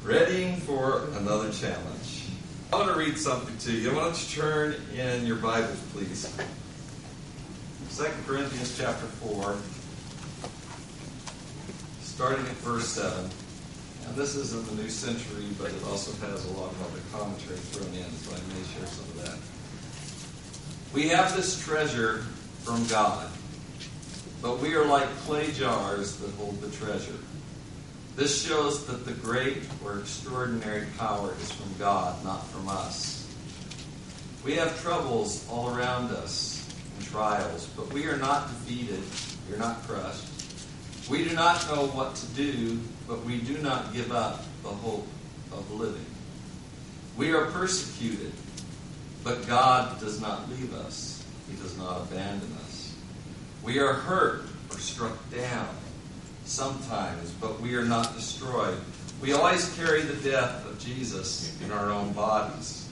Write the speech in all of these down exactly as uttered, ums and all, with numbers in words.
Readying for another challenge. I want to read something to you. Why don't you turn in your Bibles, please. Second Corinthians chapter four, starting at verse seven. And this is in the New Century, but it also has a lot of other commentary thrown in, so I may share some of that. We have this treasure from God, but we are like clay jars that hold the treasure. This shows that the great or extraordinary power is from God, not from us. We have troubles all around us and trials, but we are not defeated. We are not crushed. We do not know what to do, but we do not give up the hope of living. We are persecuted, but God does not leave us. He does not abandon us. We are hurt or struck down sometimes, but we are not destroyed. We always carry the death of Jesus in our own bodies,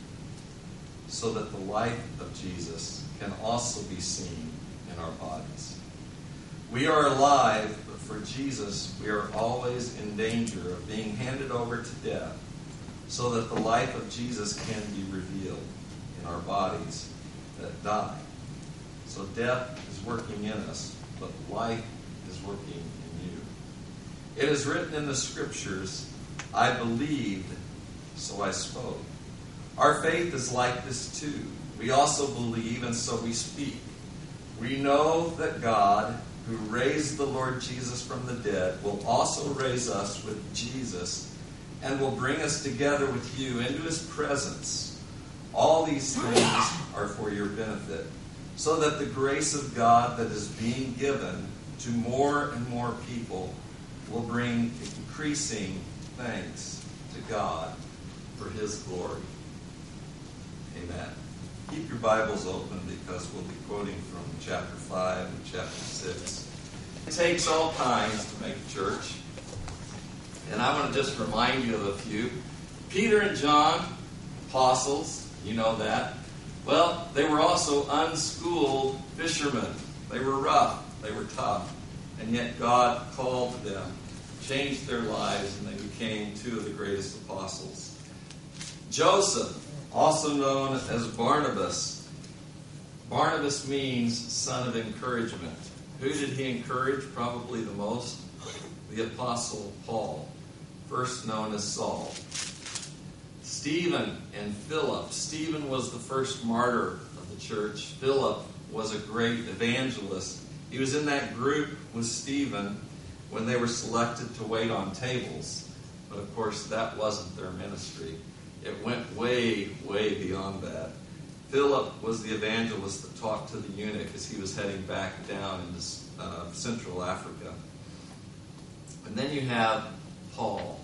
so that the life of Jesus can also be seen in our bodies. We are alive, but for Jesus, we are always in danger of being handed over to death, so that the life of Jesus can be revealed in our bodies that die. So death is working in us, but life is working in you. It is written in the Scriptures, I believed, so I spoke. Our faith is like this too. We also believe, and so we speak. We know that God, who raised the Lord Jesus from the dead, will also raise us with Jesus and will bring us together with you into His presence. All these things are for your benefit, so that the grace of God that is being given to more and more people will bring increasing thanks to God for His glory. Amen. Keep your Bibles open because we'll be quoting from chapter five and chapter six. It takes all kinds to make a church. And I want to just remind you of a few. Peter and John, apostles, you know that. Well, they were also unschooled fishermen. They were rough. They were tough. And yet God called them, changed their lives, and they became two of the greatest apostles. Joseph, also known as Barnabas. Barnabas means son of encouragement. Who did he encourage probably the most? The Apostle Paul, first known as Saul. Stephen and Philip. Stephen was the first martyr of the church. Philip was a great evangelist. He was in that group with Stephen when they were selected to wait on tables. But of course, that wasn't their ministry. It went way, way beyond that. Philip was the evangelist that talked to the eunuch as he was heading back down into uh, Central Africa. And then you have Paul.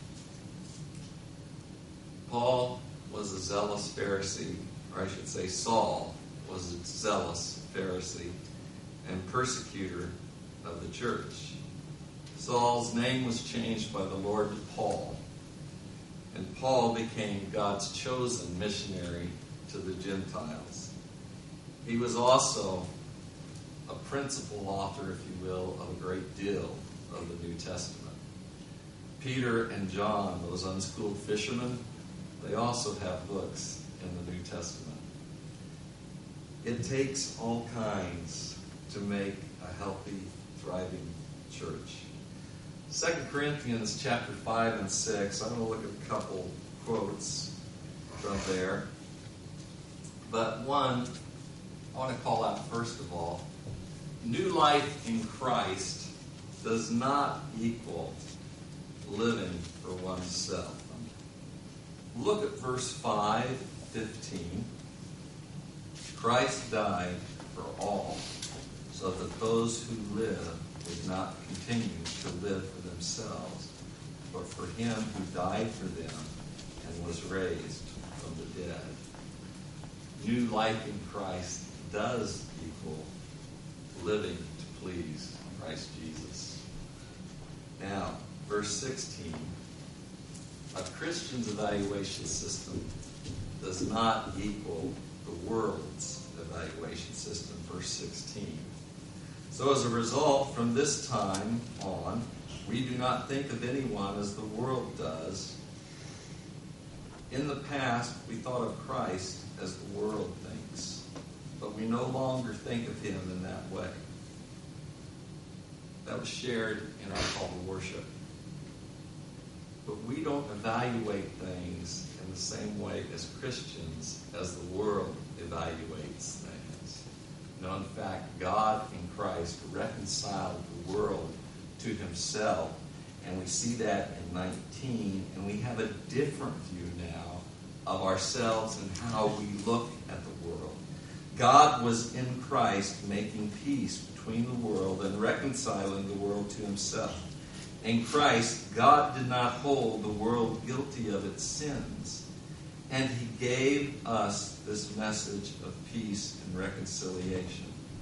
Paul was a zealous Pharisee, or I should say Saul was a zealous Pharisee and persecutor of the church. Saul's name was changed by the Lord to Paul. And Paul became God's chosen missionary to the Gentiles. He was also a principal author, if you will, of a great deal of the New Testament. Peter and John, those unschooled fishermen, they also have books in the New Testament. It takes all kinds to make a healthy, thriving church. Second Corinthians chapter five and six, I'm going to look at a couple quotes from there. But one, I want to call out first of all, new life in Christ does not equal living for oneself. Look at verse five fifteen. Christ died for all, so that those who live would not continue to live for themselves, but for him who died for them and was raised from the dead. New life in Christ does equal living to please Christ Jesus. Now, verse sixteen. A Christian's evaluation system does not equal the world's evaluation system, verse sixteen. So as a result, from this time on, We do not think of anyone as the world does. In the past, we thought of Christ as the world thinks, but we no longer think of him in that way. That was shared in our call to worship. But we don't evaluate things in the same way as Christians as the world evaluates things. No, in fact, God in Christ reconciled the world to himself, and we see that in nineteen, and we have a different view now of ourselves and how we look at the world. God was in Christ making peace between the world and reconciling the world to himself. In Christ, God did not hold the world guilty of its sins, and he gave us this message of peace and reconciliation.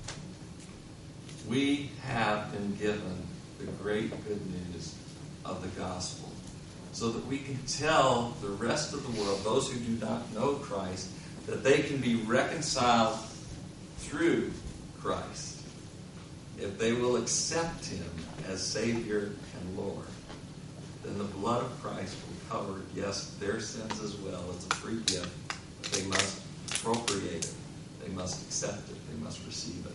We have been given the great good news of the gospel, so that we can tell the rest of the world, those who do not know Christ, that they can be reconciled through Christ if they will accept him as Savior and Lord. Then the blood of Christ will cover, yes, their sins as well. It's a free gift, but they must appropriate it. They must accept it. They must receive it.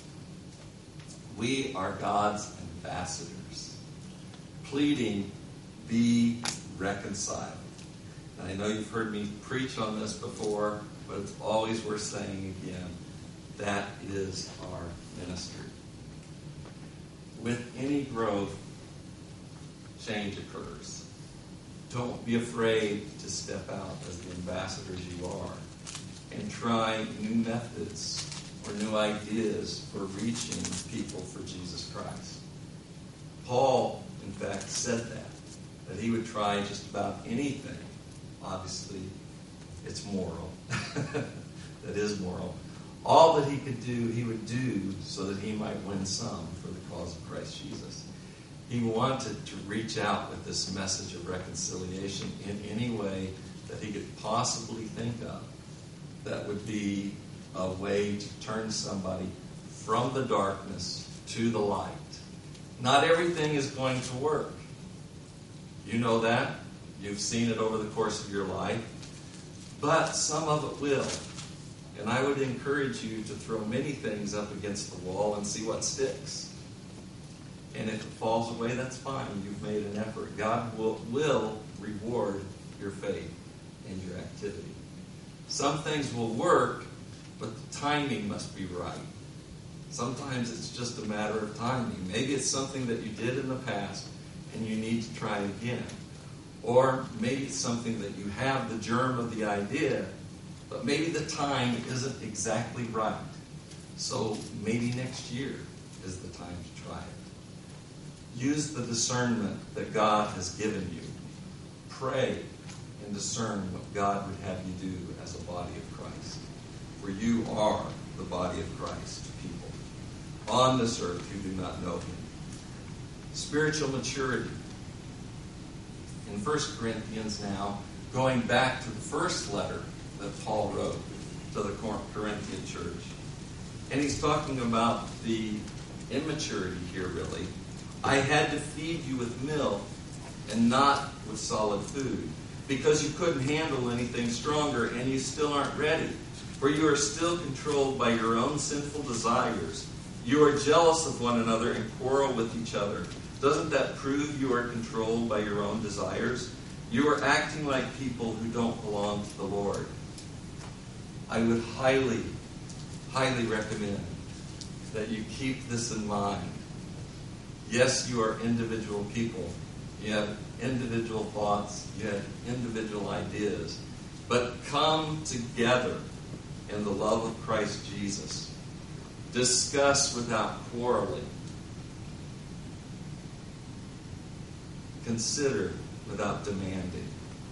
We are God's ambassadors, pleading, be reconciled. And I know you've heard me preach on this before, but it's always worth saying again. That is our ministry. With any growth, change occurs. Don't be afraid to step out as the ambassadors you are and try new methods or new ideas for reaching people for Jesus Christ. Paul, in fact, said that, that he would try just about anything. Obviously, it's moral. That is moral. All that he could do, he would do so that he might win some for the cause of Christ Jesus. He wanted to reach out with this message of reconciliation in any way that he could possibly think of that would be a way to turn somebody from the darkness to the light. Not everything is going to work. You know that. You've seen it over the course of your life. But some of it will. And I would encourage you to throw many things up against the wall and see what sticks. And if it falls away, that's fine. You've made an effort. God will, will reward your faith and your activity. Some things will work, but the timing must be right. Sometimes it's just a matter of timing. Maybe it's something that you did in the past and you need to try again. Or maybe it's something that you have the germ of the idea, but maybe the time isn't exactly right. So maybe next year is the time to try it. Use the discernment that God has given you. Pray and discern what God would have you do as a body of Christ. For you are the body of Christ to people on this earth who do not know him. Spiritual maturity. In First Corinthians now, going back to the first letter that Paul wrote to the Corinthian church. And he's talking about the immaturity here, really. I had to feed you with milk and not with solid food, because you couldn't handle anything stronger, and you still aren't ready. For you are still controlled by your own sinful desires. You are jealous of one another and quarrel with each other. Doesn't that prove you are controlled by your own desires? You are acting like people who don't belong to the Lord. I would highly, highly recommend that you keep this in mind. Yes, you are individual people. You have individual thoughts. You have individual ideas. But come together in the love of Christ Jesus. Discuss without quarreling. Consider without demanding.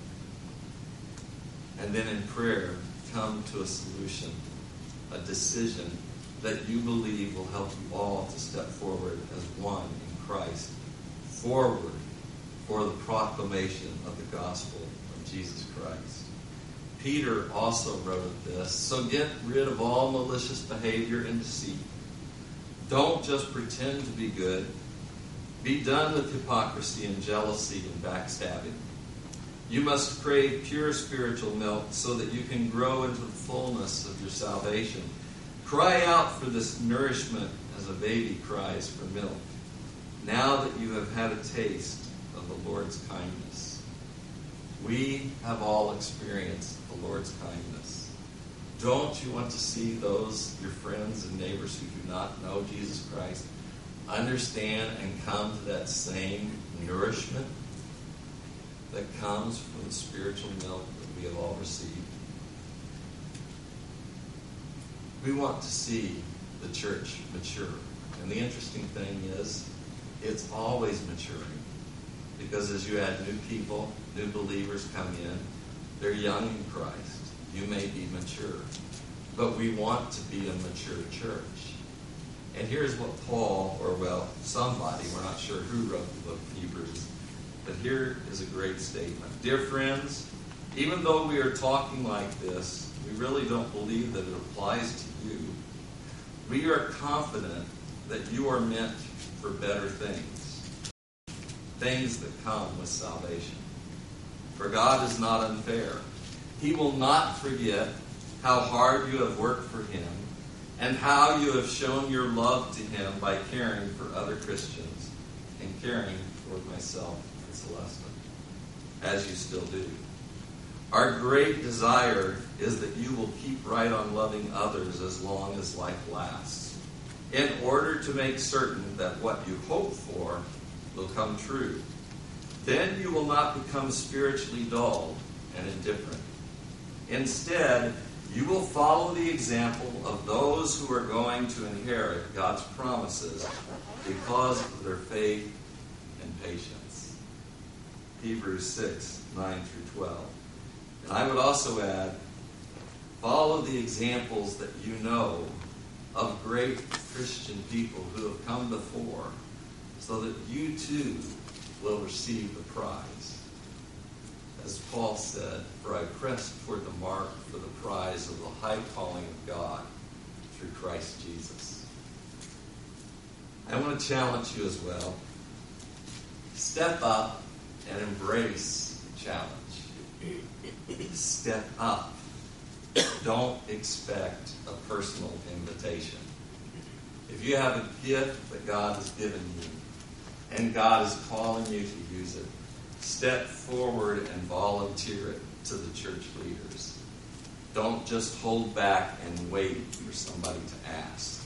And then in prayer, come to a solution, a decision that you believe will help you all to step forward as one in Christ, forward for the proclamation of the gospel of Jesus Christ. Peter also wrote this, so get rid of all malicious behavior and deceit. Don't just pretend to be good. Be done with hypocrisy and jealousy and backstabbing. You must crave pure spiritual milk so that you can grow into the fullness of your salvation. Cry out for this nourishment as a baby cries for milk, now that you have had a taste of the Lord's kindness. We have all experienced the Lord's kindness. Don't you want to see those, your friends and neighbors who do not know Jesus Christ, understand and come to that same nourishment that comes from the spiritual milk that we have all received? We want to see the church mature. And the interesting thing is, it's always maturing. Because as you add new people, new believers come in, they're young in Christ. You may be mature. But we want to be a mature church. And here's what Paul, or well, somebody, we're not sure who wrote the book of Hebrews, but here is a great statement. Dear friends, even though we are talking like this, we really don't believe that it applies to you. We are confident that you are meant for better things, things that come with salvation. For God is not unfair. He will not forget how hard you have worked for him and how you have shown your love to him by caring for other Christians and caring for myself and Celeste, as you still do. Our great desire is that you will keep right on loving others as long as life lasts, in order to make certain that what you hope for will come true. Then you will not become spiritually dull and indifferent. Instead, you will follow the example of those who are going to inherit God's promises because of their faith and patience. Hebrews six, nine through twelve. And I would also add, follow the examples that you know of great Christian people who have come before, so that you too will receive the prize. As Paul said, for I press toward the mark for the prize of the high calling of God through Christ Jesus. I want to challenge you as well. Step up and embrace the challenge. Step up. Don't expect a personal invitation. If you have a gift that God has given you, and God is calling you to use it, step forward and volunteer it to the church leaders. Don't just hold back and wait for somebody to ask.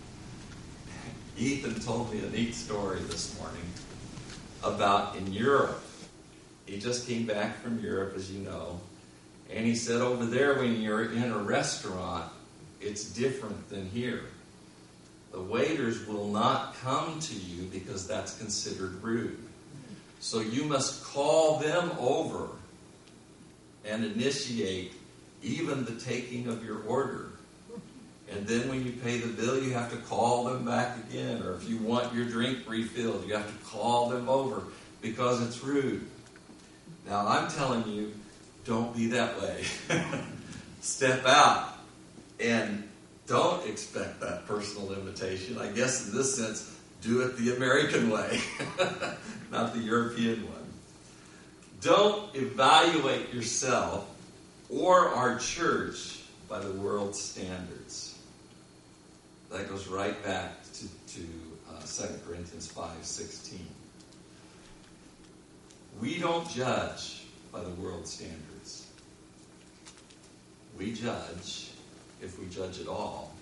Ethan told me a neat story this morning about in Europe. He just came back from Europe, as you know, and he said over there when you're in a restaurant, it's different than here. The waiters will not come to you because that's considered rude. So you must call them over and initiate even the taking of your order. And then when you pay the bill, you have to call them back again. Or if you want your drink refilled, you have to call them over because it's rude. Now, I'm telling you, don't be that way. Step out and don't expect that personal invitation. I guess in this sense, do it the American way, not the European one. Don't evaluate yourself or our church by the world's standards. That goes right back to, to uh, Second Corinthians five sixteen. We don't judge by the world's standards. We judge, if we judge at all,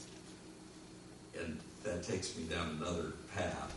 and that takes me down another path.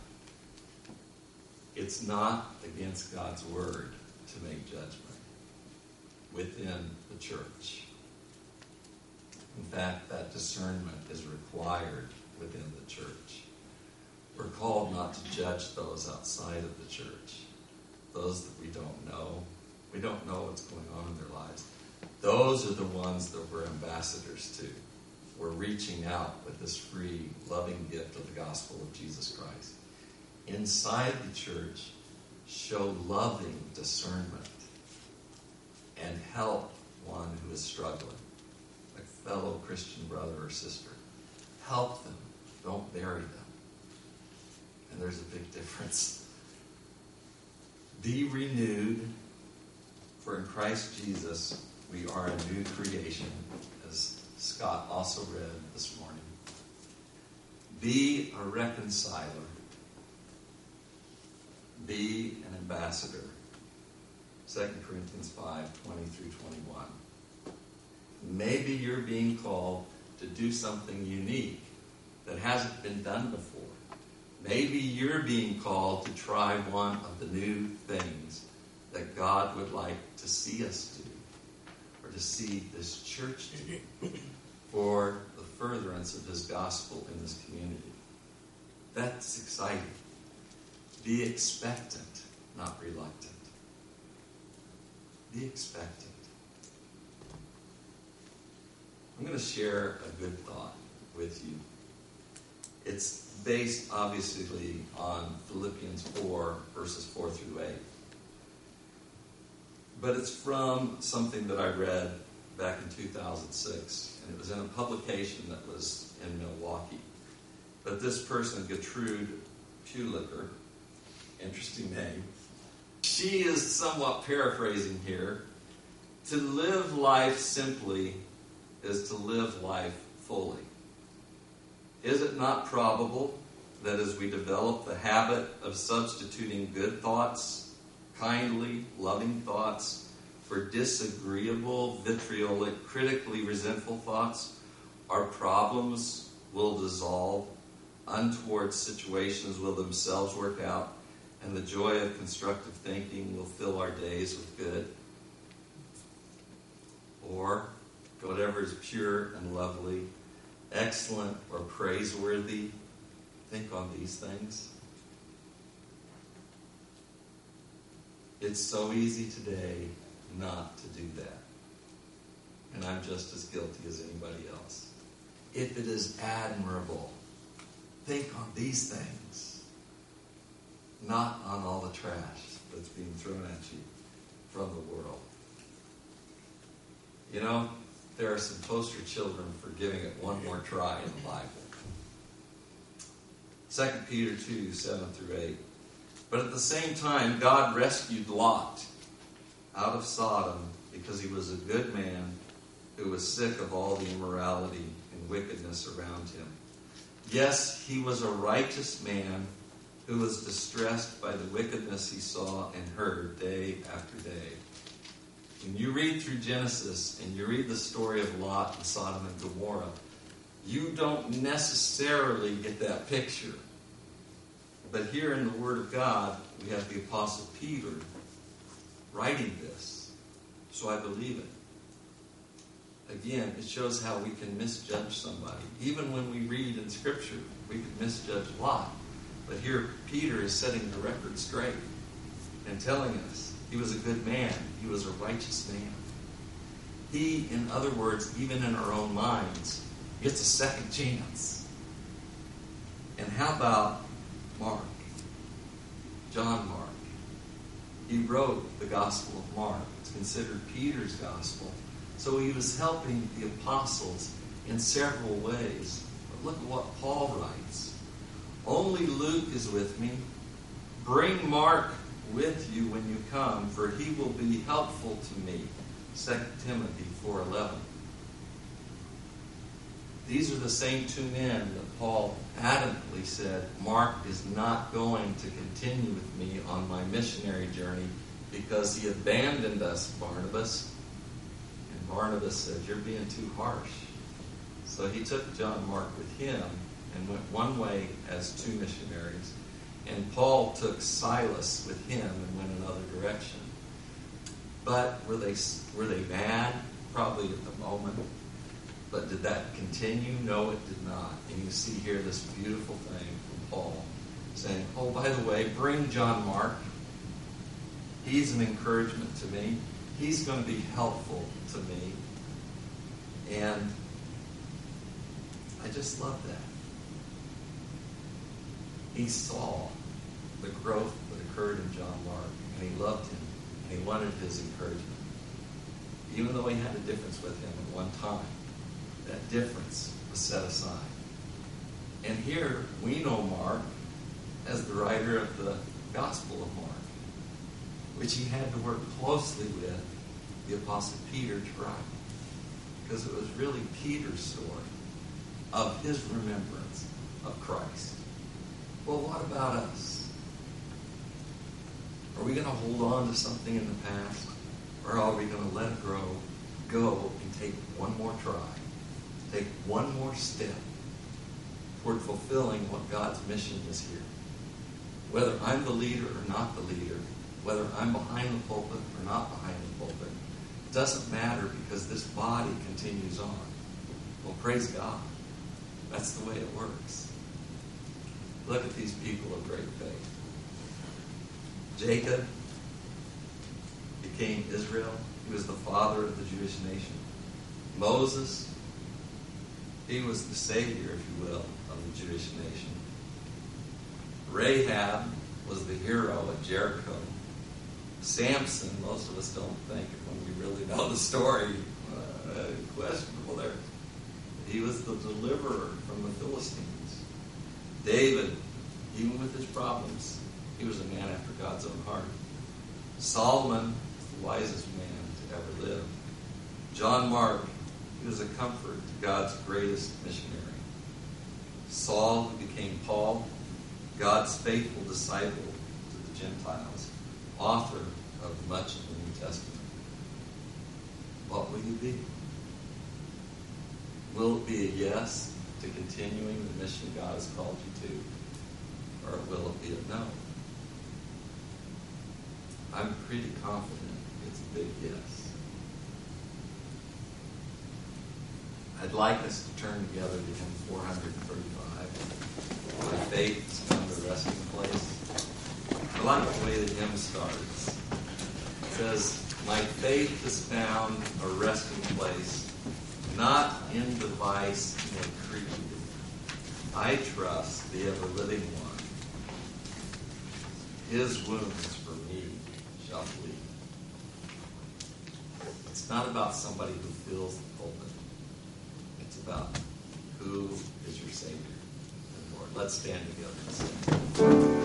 It's not against God's word to make judgment within the church. In fact, that discernment is required within the church. We're called not to judge those outside of the church, those that we don't know. We don't know what's going on in their lives. Those are the ones that we're ambassadors to. We're reaching out with this free, loving gift of the gospel of Jesus Christ. Inside the church, show loving discernment and help one who is struggling, a fellow Christian brother or sister. Help them. Don't bury them. And there's a big difference. Be renewed, for in Christ Jesus we are a new creation, as Scott also read this morning. Be a reconciler. Be an ambassador. Second Corinthians five, twenty through twenty-one. Maybe you're being called to do something unique that hasn't been done before. Maybe you're being called to try one of the new things that God would like to see us do, or to see this church do, for the furtherance of his gospel in this community. That's exciting. Be expectant, not reluctant. Be expectant. I'm going to share a good thought with you. It's based, obviously, on Philippians four, verses four through eight. But it's from something that I read back in two thousand six. And it was in a publication that was in Milwaukee. But this person, Gertrude Pulicker, interesting name, she is somewhat paraphrasing here. To live life simply is to live life fully. Is it not probable that as we develop the habit of substituting good thoughts, kindly, loving thoughts, for disagreeable, vitriolic, critically resentful thoughts, our problems will dissolve, untoward situations will themselves work out, and the joy of constructive thinking will fill our days with good? Or, whatever is pure and lovely, excellent or praiseworthy, think on these things. It's so easy today not to do that. And I'm just as guilty as anybody else. If it is admirable, think on these things, not on all the trash that's being thrown at you from the world. You know, there are some poster children for giving it one more try in the Bible. Second Peter two, seven through eight. But at the same time, God rescued Lot out of Sodom because he was a good man who was sick of all the immorality and wickedness around him. Yes, he was a righteous man who was distressed by the wickedness he saw and heard day after day. When you read through Genesis and you read the story of Lot and Sodom and Gomorrah, you don't necessarily get that picture. But here in the Word of God, we have the Apostle Peter writing this. So I believe it. Again, it shows how we can misjudge somebody. Even when we read in Scripture, we can misjudge Lot. But here, Peter is setting the record straight and telling us he was a good man. He was a righteous man. He, in other words, even in our own minds, gets a second chance. And how about Mark? John Mark. He wrote the Gospel of Mark. It's considered Peter's Gospel. So he was helping the apostles in several ways. But look at what Paul writes. Only Luke is with me. Bring Mark with you when you come, for he will be helpful to me. Second Timothy four eleven. These are the same two men that Paul adamantly said, Mark is not going to continue with me on my missionary journey because he abandoned us, Barnabas. And Barnabas said, you're being too harsh. So he took John Mark with him and went one way as two missionaries. And Paul took Silas with him and went another direction. But were they were they mad? Probably at the moment. But did that continue? No, it did not. And you see here this beautiful thing from Paul saying, oh, by the way, bring John Mark. He's an encouragement to me. He's going to be helpful to me. And I just love that. He saw the growth that occurred in John Mark, and he loved him, and he wanted his encouragement. Even though he had a difference with him at one time, that difference was set aside. And here we know Mark as the writer of the Gospel of Mark, which he had to work closely with the Apostle Peter to write. Because it was really Peter's story of his remembrance of Christ. Well, what about us? Are we going to hold on to something in the past? Or are we going to let it grow, go and take one more try, take one more step toward fulfilling what God's mission is here? Whether I'm the leader or not the leader, whether I'm behind the pulpit or not behind the pulpit, it doesn't matter because this body continues on. Well, praise God. That's the way it works. Look at these people of great faith. Jacob became Israel. He was the father of the Jewish nation. Moses, he was the savior, if you will, of the Jewish nation. Rahab was the hero of Jericho. Samson, most of us don't think when we really know the story, uh, questionable there. He was the deliverer from the Philistines. David, even with his problems, he was a man after God's own heart. Solomon, the wisest man to ever live. John Mark, he was a comfort to God's greatest missionary. Saul, who became Paul, God's faithful disciple to the Gentiles, author of much of the New Testament. What will you be? Will it be a yes to continuing the mission God has called you to? Or will it be a no? I'm pretty confident it's a big yes. I'd like us to turn together to hymn four thirty-five. My faith has come to a resting place. I like the way the hymn starts. It says, my faith has found a resting place, not in device nor creed. I trust the ever-living one. His wounds for me shall bleed. It's not about somebody who fills the pulpit. It's about who is your Savior and Lord. Let's stand together and sing.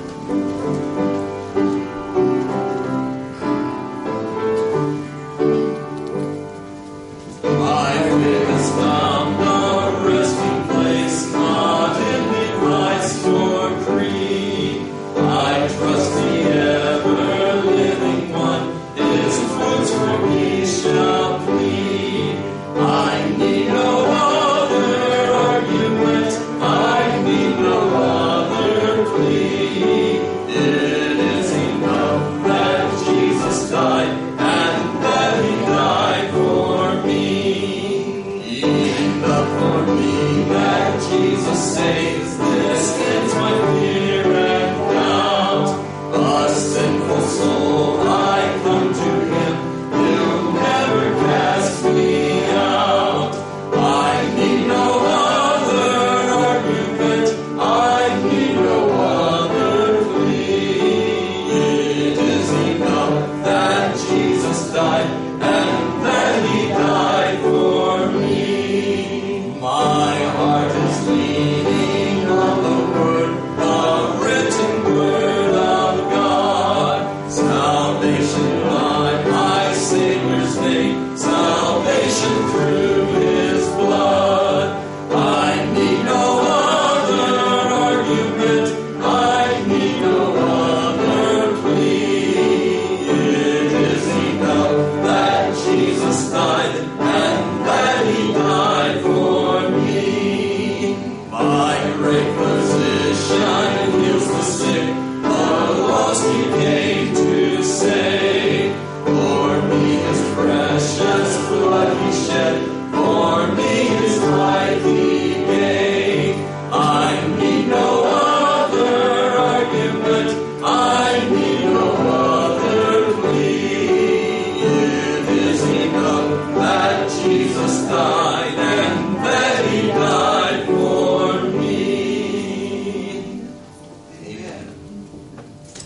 Jesus died.